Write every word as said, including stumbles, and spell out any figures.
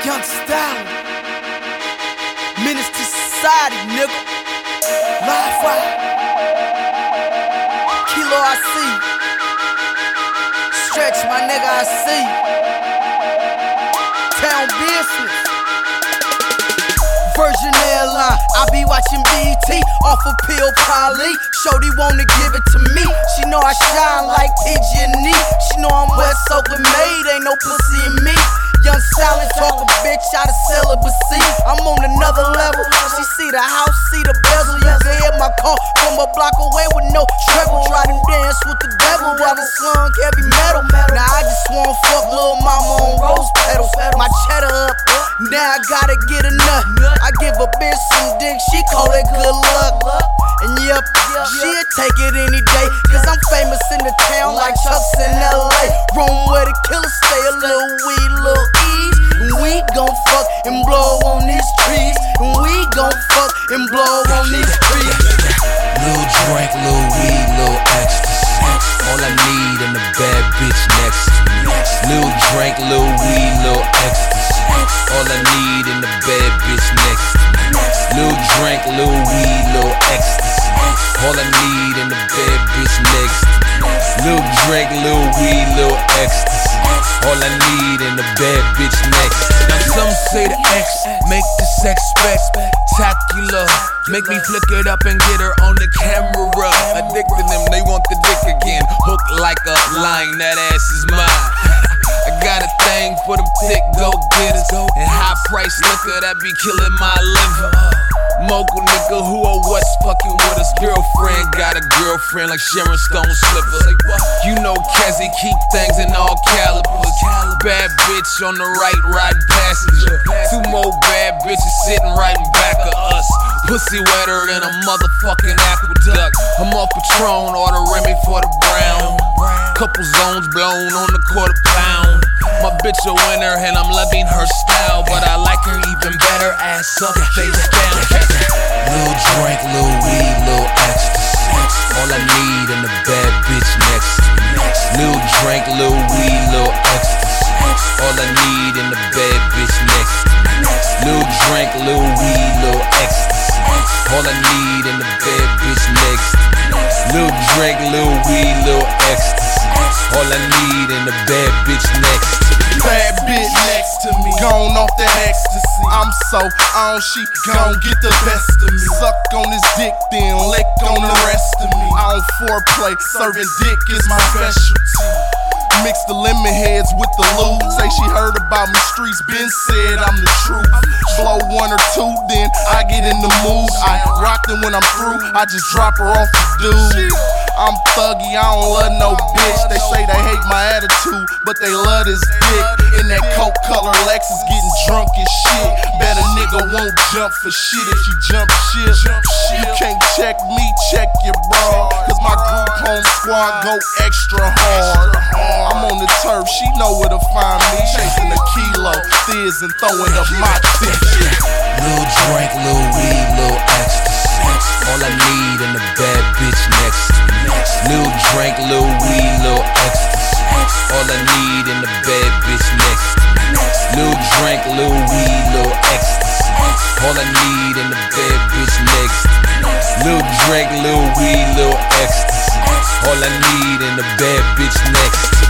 Young Style, Menace to Society, nigga. Live wire, Kilo, I see. Stretch, my nigga, I see. Town business. Virgin Airline, I be watching B E T off of Pill Polly. Shorty wanna give it to me. She know I shine like P G and E. She know I'm West Oakland made, ain't no pussy in me. Young Sally talk a bitch out of celibacy. I'm on another level. She see the house, see the bezel. You can hear my call from a block away with no treble. Try to dance with the devil while the slung heavy metal. Now I just wanna fuck little mama on rose petals. My cheddar up, now I gotta get a nut. I give a bitch some dick, she call it good luck. And yep, she'll take it any day, cause I'm famous in the town like Chuck's in L A. Rome where the killers stay, a little weed, little ease. And we gon' fuck and blow on these trees. And we gon' fuck and blow on these trees. Little drink, little weed, little ecstasy. All I need in a bad bitch next to me. Little drink, little weed, little ecstasy. All I need in a bad bitch next to me. Little drink, little weed, little ecstasy. All I need in a bad bitch next to me. Little drink, little weed, little ecstasy. All I need in a bad bitch next. Now some say the X make the sex spectacular. Make me flick it up and get her on the camera. Addicted them, they want the dick again. Hooked like a line, that ass is mine. I got a thing for them thick go-getters and high price liquor that be killing my liver. Mogul nigga who or what's fucking with us. Girlfriend got a girlfriend like Sharon Stone Slipper. You know Kezzy keep things in all calibers. Bad bitch on the right, riding passenger. Two more bad bitches sitting right in back of us. Pussy wetter than a motherfucking aqueduct. I'm off Patron, order Remy for the brown. Couple zones blown on the quarter pound. My bitch a winner and I'm loving her style, but I like her even better ass up, face down. Little drink, little weed, little ecstasy. All I need in a bad bitch next to me. Little drink, little weed, little ecstasy. All I need in a bad bitch next to me. Little drink, little weed, little ecstasy. All I need in a bad bitch next to me. Little drink, little weed, little ecstasy. All I need in a bad bitch next to me. Bad bitch next to me, gone off that ecstasy. I'm so on, she gon' get the best of me. Suck on this dick, then lick on the rest of me. I don't foreplay, serving dick is my specialty. Mix the lemon heads with the lube. Say she heard about me, streets been said I'm the truth. Blow one or two, then I get in the mood. I rock them when I'm through, I just drop her off the dude. I'm thuggy, I don't love no bitch. They say they hate my attitude, but they love this dick. In that coke color Lexus, getting drunk as shit. Bet a nigga won't jump for shit if you jump shit. You can't check me, check your bra. Cause my group home squad go extra hard. I'm on the turf, she know where to find me. Chasing a kilo, fizz and throwing up my dick. Little drink, little weed, little ecstasy. All I need in a bad bitch next to me. Little drink, little weed, little ecstasy. All I need in a bad bitch next to me. Little drink, little weed, little ecstasy. All I need in a bad bitch next to me. Little drink, little weed, little ecstasy. All I need in a bad bitch next to me.